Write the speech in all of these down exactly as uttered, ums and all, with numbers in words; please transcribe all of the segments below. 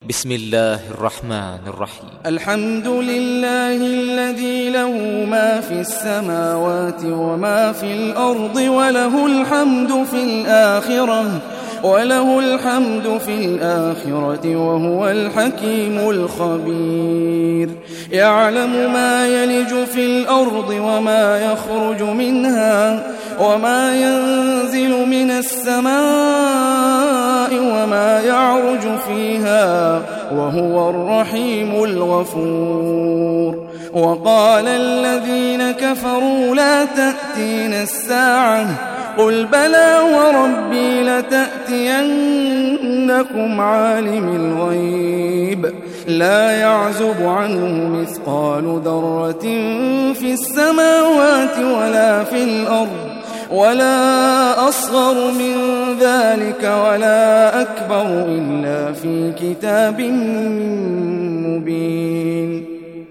بسم الله الرحمن الرحيم. الحمد لله الذي له ما في السماوات وما في الأرض وله الحمد في الآخرة وله الحمد في الآخرة وهو الحكيم الخبير. يعلم ما يلج في الأرض وما يخرج منها وما ينزل من السماء وما يعرج فيها وهو الرحيم الغفور. وقال الذين كفروا لا تأتينا الساعة قل بلى وربي لتأتينكم عالم الغيب لا يعزب عنه مثقال ذرة في السماوات ولا في الأرض ولا أصغر من ذلك ولا أكبر إلا في كتاب مبين.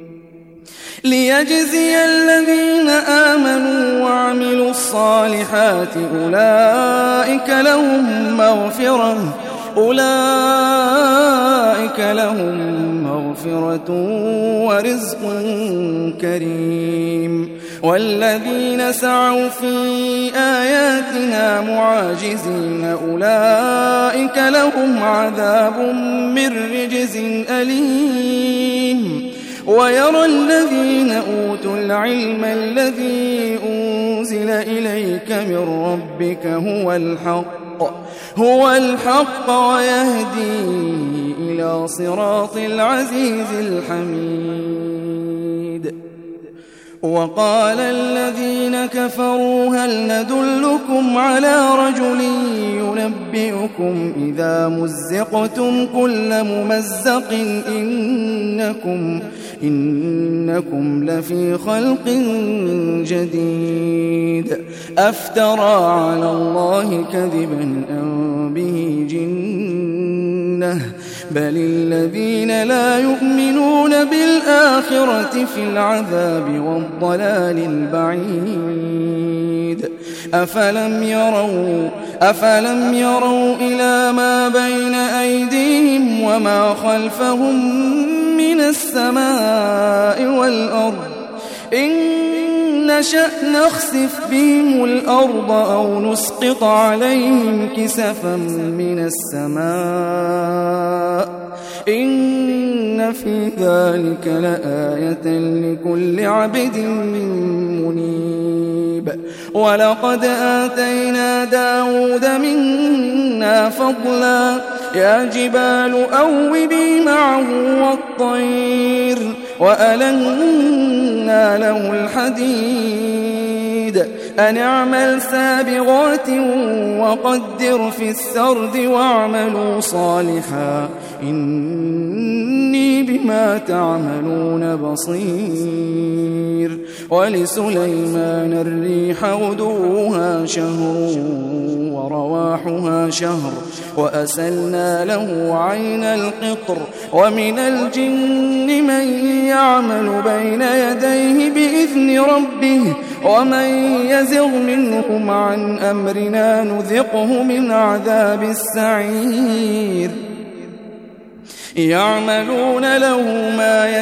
ليجزي الذين آمنوا وعملوا الصالحات أولئك لهم مغفرة أولئك لهم مغفرة ورزق كريم. والذين سعوا في آياتنا معاجزين أولئك لهم عذاب من رجز أليم. ويرى الذين أوتوا العلم الذي أنزل إليك من ربك هو الحق هو الحق ويهدي إلى صراط العزيز الحميد. وقال الذين كفروا هل ندلكم على رجل ينبئكم إذا مزقتم كل ممزق إنكم إنكم لفي خلق جديد أفترى على الله كذبا أم به جنة بل الذين لا يؤمنون بالآخرة في العذاب والضلال البعيد. أفلم يروا أفلم يروا إلى ما بين أيديهم وما خلفهم من السماء والأرض إن نشأ نخسف بهم الأرض أو نسقط عليهم كسفا من السماء إن في ذلك لآية لكل عبد منيب. ولقد آتينا داود منا فضلا يا جبال أوبي معه والطير وألنا له الحديد أن اعمل سابغات وقدر في السرد واعملوا صالحا إني بما تعملون بصير. ولسليمان الريح غدوها شهر ورواحها شهر وأسلنا له عين القطر ومن الجن من يعمل بين يديه بإذن ربه ومن يزغ منهم عن أمرنا نذقه من عذاب السعير. يعملون له ما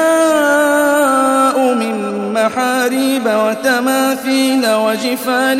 يشاء من محاريب وتماثيل وجفان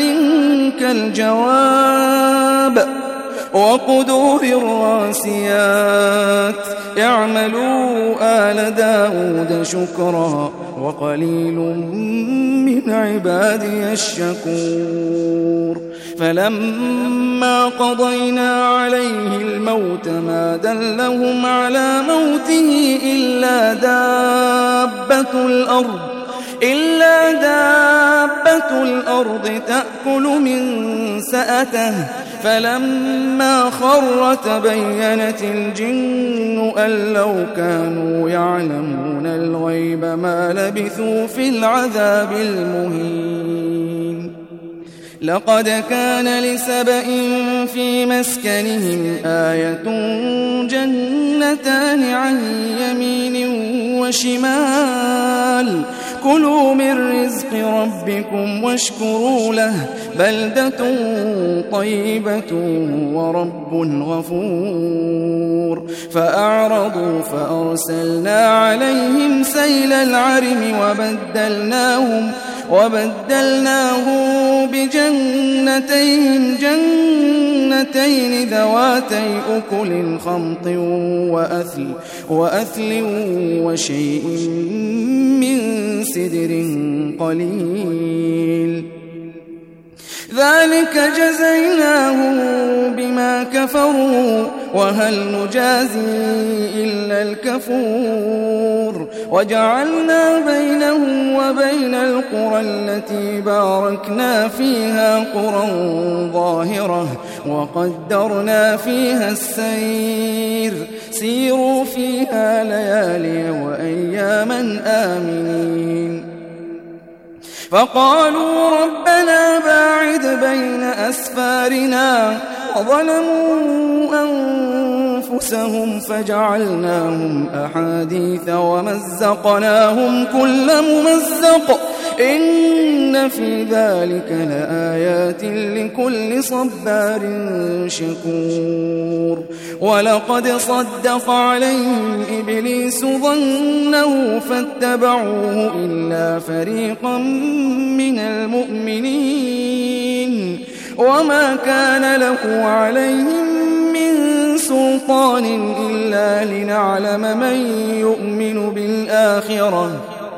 كالجواب وقدور الراسيات. يعملوا آل داود شكرا وقليل من عبادي الشكور. فلما قضينا عليه الموت ما دلهم على موته إلا دابة الأرض إلا دابة الأرض تأكل من سأته فلما خر تبينت الجن أن لو كانوا يعلمون الغيب ما لبثوا في العذاب المهين. لقد كان لسبإ في مسكنهم آية جنتان عن يمين وشمال كلوا من رزق ربكم واشكروا له بلدة طيبة ورب غفور فأعرضوا فأرسلنا عليهم سيل العرم وبدلناهم وبدلناهم بجنتين جنتين ذواتي أكل خمط وأثل, وأثل وشيء من سدر قليل ذلك جزيناهم بما كفروا وهل نجازي إلا الكفور وجعلنا بينهم وبين القرى التي باركنا فيها قرى ظاهرة وقدرنا فيها السير سيروا فيها ليالي وأياما آمنين فقالوا ربنا باعد بين أسفارنا وظلموا أنفسهم فجعلناهم أحاديث ومزقناهم كل ممزق إن في ذلك لآيات لكل صبار شكور ولقد صدق عليهم إبليس ظنه فاتبعوه إلا فريقا من المؤمنين وما كان له عليهم من سلطان إلا لنعلم من يؤمن بالآخرة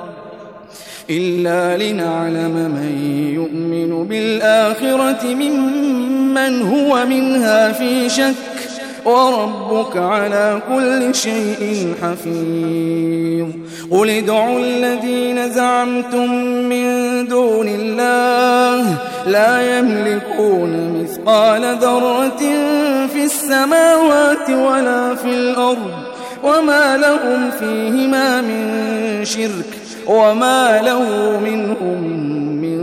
إلا لنعلم من يؤمن بالآخرة ممن هو منها في شك وربك على كل شيء حفيظ قل ادعوا الذين زعمتم من دون الله لا يملكون مثقال ذرة في السماوات ولا في الأرض وما لهم فيهما من شرك وما له منهم من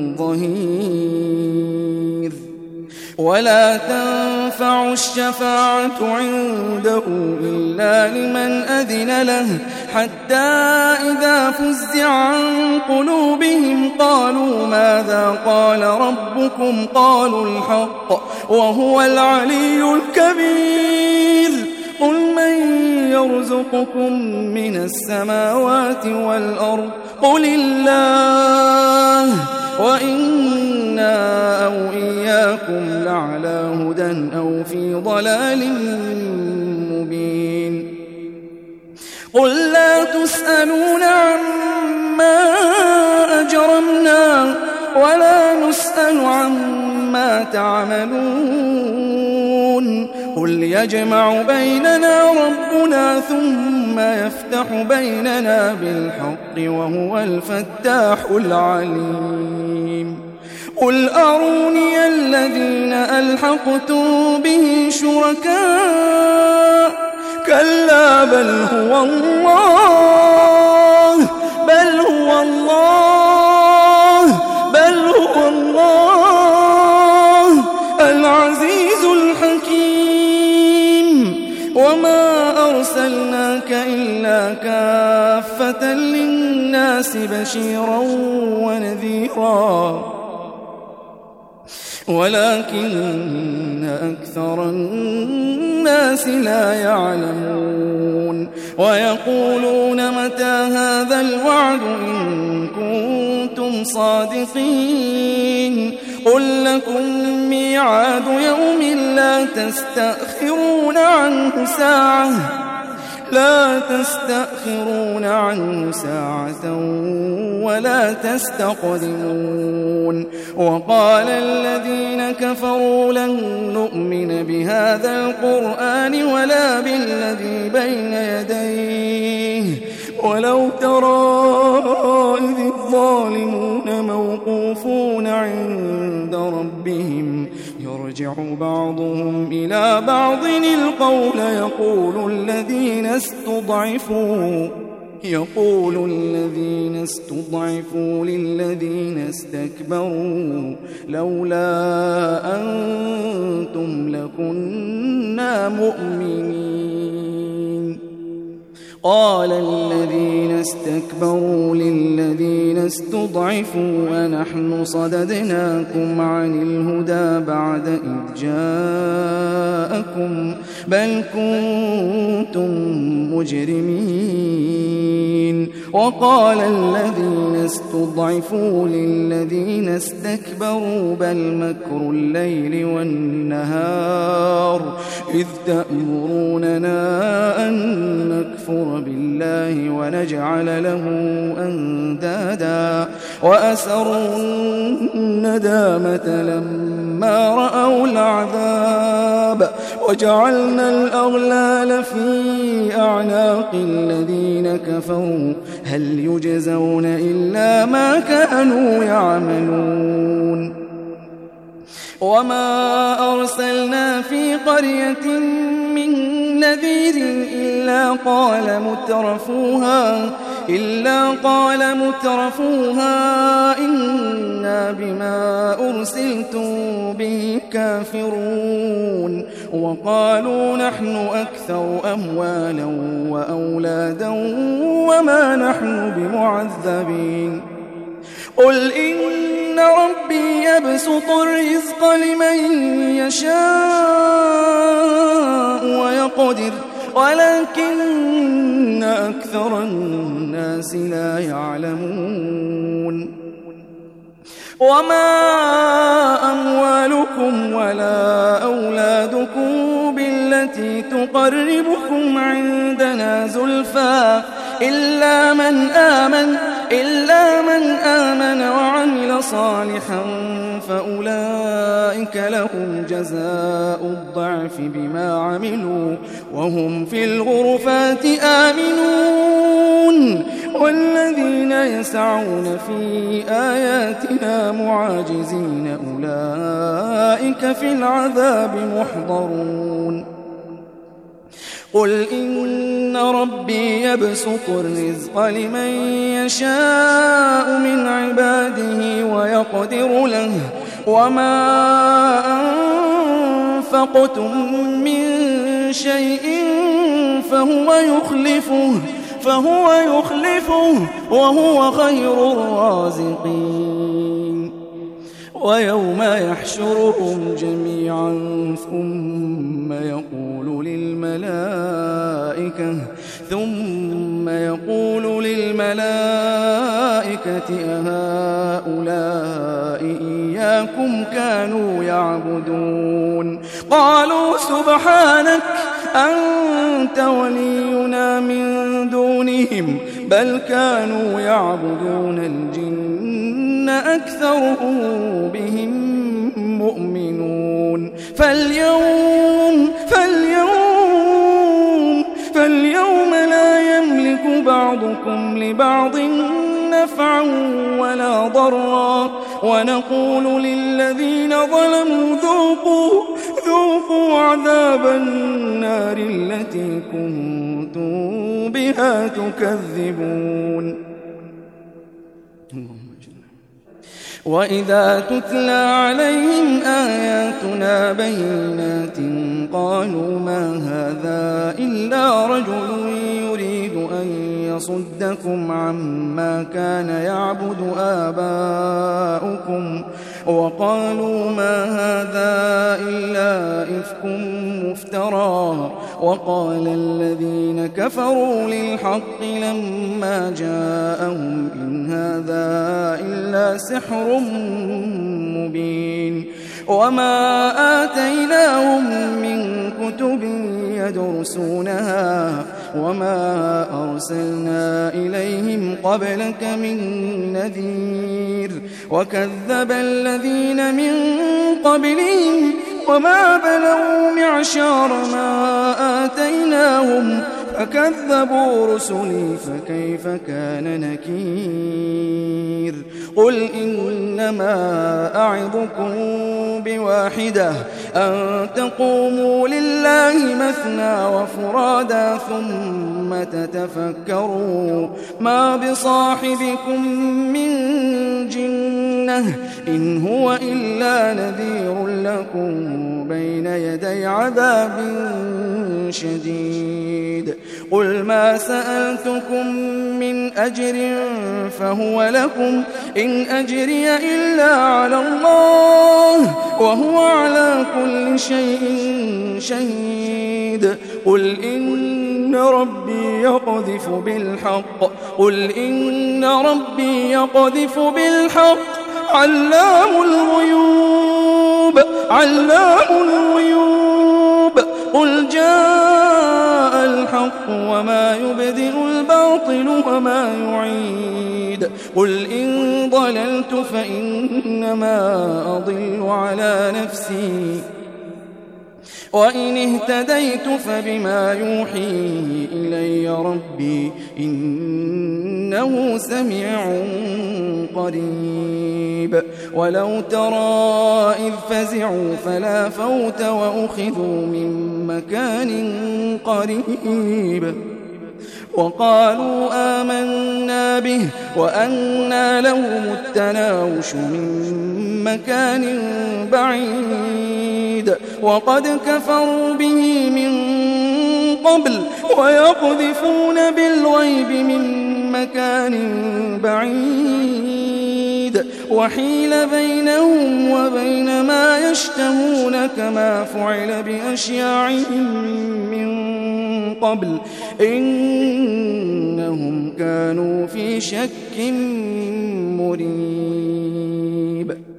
ظهير ولا تنفع الشفاعة عنده إلا لمن أذن له حتى إذا فزع عن قلوبهم قالوا ماذا قال ربكم قالوا الحق وهو العلي الكبير قل من يرزقكم من السماوات والأرض قل الله وإنا أو إياكم لعلى هدى أو في ضلال مبين قل لا تسألون عما أجرمنا ولا نسأل عما تعملون قل يجمع بيننا ربنا ثم يفتح بيننا بالحق وهو الفتاح العليم قل أروني الذين ألحقتم به شركاء كلا بل هو الله بل هو الله بل هو الله العزيز الحكيم وما أرسلناك إلا كافة للناس بشيرا ونذيرا ولكن أكثر الناس لا يعلمون ويقولون متى هذا الوعد إن كنتم صادقين قل لكم ميعاد يوم لا تستأخرون عنه ساعة لا تستأخرون عنه ساعة ولا تستقدمون وقال الذين كفروا لن نؤمن بهذا القرآن ولا بالذي بين يديه ولو ترى إذ الظالمون موقوفون عند ربهم يرجع بعضهم إلى بعض القول يقول الذين استضعفوا يقول الذين استضعفوا للذين استكبروا لولا أنتم لكنا مؤمنين قال الذين استكبروا للذين استضعفوا أنحن صددناكم عن الهدى بعد إذ جاءكم بل كنتم مجرمين وقال الذين استضعفوا للذين استكبروا بل مكر الليل والنهار إذ تأمروننا أن نكفر بالله ونجعل له أندادا وأسروا الندامة لما رأوا العذاب وجعلنا الأغلال في أعناق الذين كفروا هل يجزون إلا ما كانوا يعملون وما أرسلنا في قرية من نذير إلا قال مترفوها إلا قال مترفوها إنا بما أرسلتم به كافرون وقالوا نحن أكثر أموالا وأولادا وما نحن بمعذبين قل إن ربي يبسط الرزق لمن يشاء ويقدر ولكن أكثر الناس لا يعلمون وما أموالكم ولا أولادكم بالتي تقربكم عندنا زلفى إلا من آمن إلا من آمن وعمل صالحا فأولئك لهم جزاء الضعف بما عملوا وهم في الغرفات آمنون والذين يسعون في آياتنا معاجزين أولئك في العذاب محضرون قل إن ربي يبسط الرزق لمن يشاء من عباده ويقدر له وما أنفقتم من شيء فهو يخلفه فهو يخلفه وهو خير الرازقين ويوم يحشرهم جميعا ثم يقول للملائكة ثم يقول للملائكة أهؤلاء إياكم كانوا يعبدون قالوا سبحانك أنت ولينا من دونهم بل كانوا يعبدون الجن أكثرهم بهم مؤمنون فاليوم فاليوم فاليوم لا يملك بعضكم لبعض نفعا ولا ضرا ونقول للذين ظلموا ذوقوا ذوقوا عذاب النار التي كنتم بها تكذبون وإذا تتلى عليهم آياتنا بينات قالوا ما هذا إلا رجل يريد أن يصدكم عما كان يعبد آباؤكم وقالوا ما هذا إلا إفك مفترى وقال الذين كفروا للحق لما جاءهم إن هذا إلا سحر مبين وما آتيناهم من كتب يدرسونها وما أرسلنا إليهم قبلك من نذير وكذب الذين من قبلهم وما بلغوا معشار ما آتيناهم فكذبوا رسلي فكيف كان نكير قل إنما أعظكم بواحدة أن تقوموا لله مثنى وفرادا ثم تتفكروا ما بصاحبكم من جنة إن هو إلا نذير لكم بين يدي عذاب شديد قل ما سألتكم من أجر فهو لكم إن أجري إلا على الله وهو على كل شيء شهيد قل إن ربي يقذف بالحق قل إن ربي يقذف بالحق علام الغيوب علام الغيوب قل جاء الحق وما يبدئ الباطل وما يعيد قل إن ضللت فإنما أضل على نفسي وإن اهتديت فبما يوحي إلي ربي إنه سميع قريب ولو ترى إذ فزعوا فلا فوت وأخذوا من مكان قريب وقالوا آمنا به وأنى لهم التناوش من مكان بعيد وقد كفروا به من قبل ويقذفون بالغيب من مكان بعيد وحيل بينهم وبين ما يشتهون كما فعل بأشياعهم من قبل إنهم كانوا في شك مريب